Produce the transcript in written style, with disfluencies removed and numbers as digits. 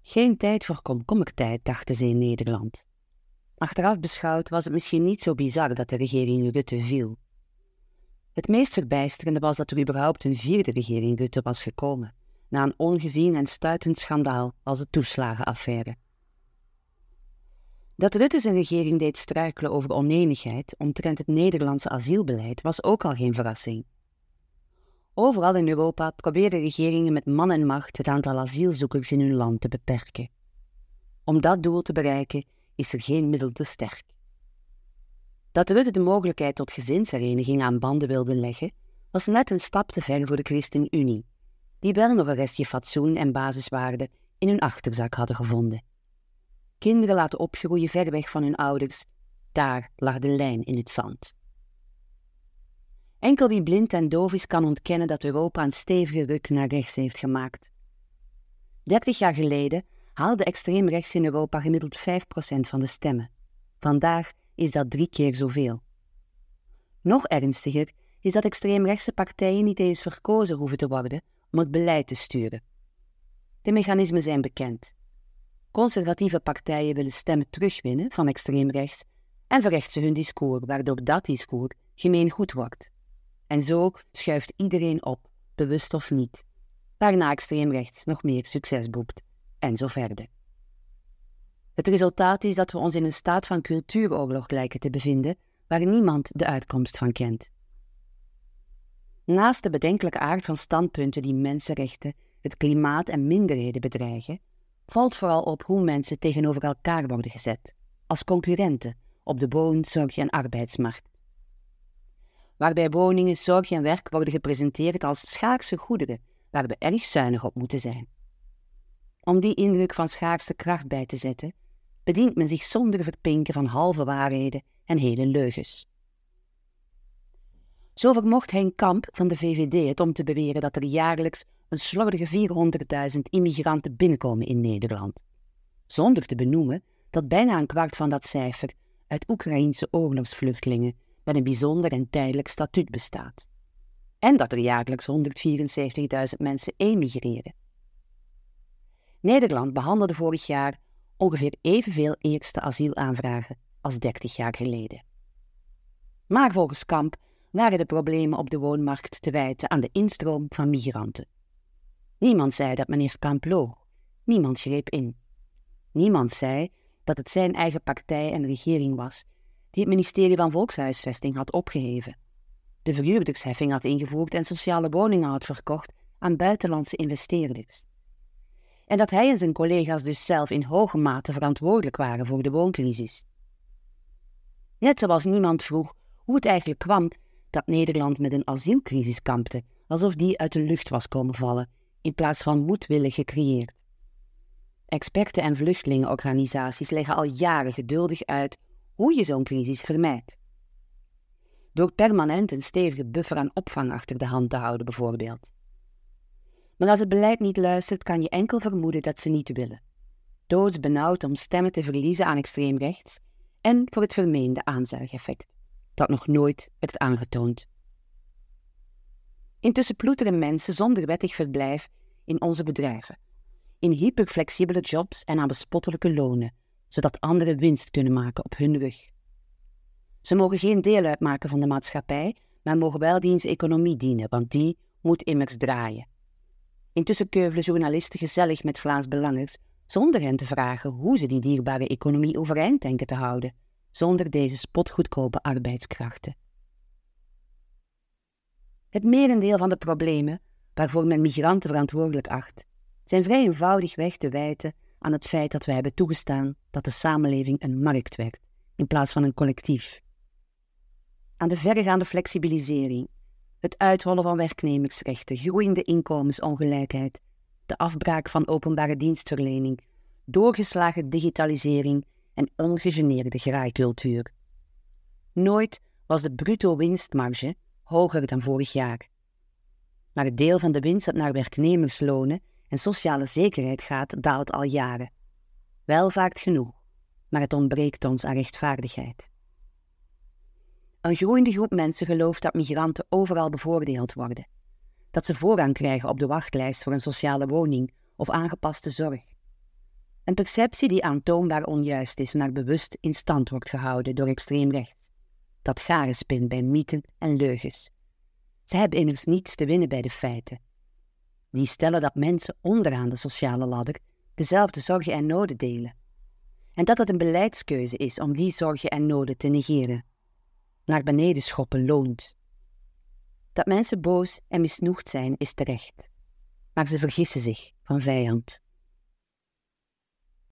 Geen tijd voor komkommertijd, dachten ze in Nederland. Achteraf beschouwd was het misschien niet zo bizar dat de regering Rutte viel. Het meest verbijsterende was dat er überhaupt een vierde regering Rutte was gekomen, na een ongezien en stuitend schandaal als de toeslagenaffaire. Dat Rutte zijn regering deed struikelen over onenigheid omtrent het Nederlandse asielbeleid was ook al geen verrassing. Overal in Europa probeerden regeringen met man en macht het aantal asielzoekers in hun land te beperken. Om dat doel te bereiken is er geen middel te sterk. Dat Rutte de mogelijkheid tot gezinshereniging aan banden wilde leggen, was net een stap te ver voor de ChristenUnie, die wel nog een restje fatsoen en basiswaarden in hun achterzak hadden gevonden. Kinderen laten opgroeien ver weg van hun ouders, daar lag de lijn in het zand. Enkel wie blind en doof is kan ontkennen dat Europa een stevige ruk naar rechts heeft gemaakt. 30 jaar geleden haalde extreem rechts in Europa gemiddeld 5% van de stemmen. Vandaag is dat 3 keer zoveel. Nog ernstiger is dat extreemrechtse partijen niet eens verkozen hoeven te worden om het beleid te sturen. De mechanismen zijn bekend. Conservatieve partijen willen stemmen terugwinnen van extreemrechts en verrechten hun discours, waardoor dat discours gemeengoed wordt. En zo schuift iedereen op, bewust of niet, waarna extreemrechts nog meer succes boekt, en zo verder. Het resultaat is dat we ons in een staat van cultuuroorlog lijken te bevinden, waar niemand de uitkomst van kent. Naast de bedenkelijke aard van standpunten die mensenrechten, het klimaat en minderheden bedreigen, valt vooral op hoe mensen tegenover elkaar worden gezet, als concurrenten op de woon-, zorg- en arbeidsmarkt. Waarbij woningen, zorg en werk worden gepresenteerd als schaarse goederen, waar we erg zuinig op moeten zijn. Om die indruk van schaarste kracht bij te zetten, bedient men zich zonder verpinken van halve waarheden en hele leugens. Zo vermocht Henk Kamp van de VVD het om te beweren dat er jaarlijks een slordige 400.000 immigranten binnenkomen in Nederland, zonder te benoemen dat bijna een kwart van dat cijfer uit Oekraïense oorlogsvluchtelingen met een bijzonder en tijdelijk statuut bestaat, en dat er jaarlijks 174.000 mensen emigreren. Nederland behandelde vorig jaar ongeveer evenveel eerste asielaanvragen als 30 jaar geleden. Maar volgens Kamp waren de problemen op de woonmarkt te wijten aan de instroom van migranten. Niemand zei dat meneer Kamp loog. Niemand greep in. Niemand zei dat het zijn eigen partij en regering was die het ministerie van Volkshuisvesting had opgeheven, de verhuurdersheffing had ingevoerd en sociale woningen had verkocht aan buitenlandse investeerders. En dat hij en zijn collega's dus zelf in hoge mate verantwoordelijk waren voor de wooncrisis. Net zoals niemand vroeg hoe het eigenlijk kwam dat Nederland met een asielcrisis kampte, alsof die uit de lucht was komen vallen, in plaats van moedwillig gecreëerd. Experten en vluchtelingenorganisaties leggen al jaren geduldig uit hoe je zo'n crisis vermijdt. Door permanent een stevige buffer aan opvang achter de hand te houden bijvoorbeeld. Maar als het beleid niet luistert, kan je enkel vermoeden dat ze niet willen. Doodsbenauwd om stemmen te verliezen aan extreem rechts en voor het vermeende aanzuigeffect, dat nog nooit werd aangetoond. Intussen ploeteren mensen zonder wettig verblijf in onze bedrijven, in hyperflexibele jobs en aan bespottelijke lonen, zodat anderen winst kunnen maken op hun rug. Ze mogen geen deel uitmaken van de maatschappij, maar mogen wel diens economie dienen, want die moet immers draaien. Intussen keuvelen journalisten gezellig met Vlaams-Belangers, zonder hen te vragen hoe ze die dierbare economie overeind denken te houden, zonder deze spotgoedkope arbeidskrachten. Het merendeel van de problemen, waarvoor men migranten verantwoordelijk acht, zijn vrij eenvoudig weg te wijten aan het feit dat wij hebben toegestaan dat de samenleving een markt werd, in plaats van een collectief. Aan de verregaande flexibilisering, het uithollen van werknemersrechten, groeiende inkomensongelijkheid, de afbraak van openbare dienstverlening, doorgeslagen digitalisering en ongegeneerde graaikultuur. Nooit was de bruto winstmarge hoger dan vorig jaar. Maar het deel van de winst dat naar werknemerslonen en sociale zekerheid gaat, daalt al jaren. Welvaart genoeg, maar het ontbreekt ons aan rechtvaardigheid. Een groeiende groep mensen gelooft dat migranten overal bevoordeeld worden, dat ze voorrang krijgen op de wachtlijst voor een sociale woning of aangepaste zorg. Een perceptie die aantoonbaar onjuist is, maar bewust in stand wordt gehouden door extreem rechts. Dat garen spint bij mythen en leugens. Ze hebben immers niets te winnen bij de feiten. Die stellen dat mensen onderaan de sociale ladder dezelfde zorgen en noden delen. En dat het een beleidskeuze is om die zorgen en noden te negeren. Naar beneden schoppen loont. Dat mensen boos en misnoegd zijn is terecht. Maar ze vergissen zich van vijand.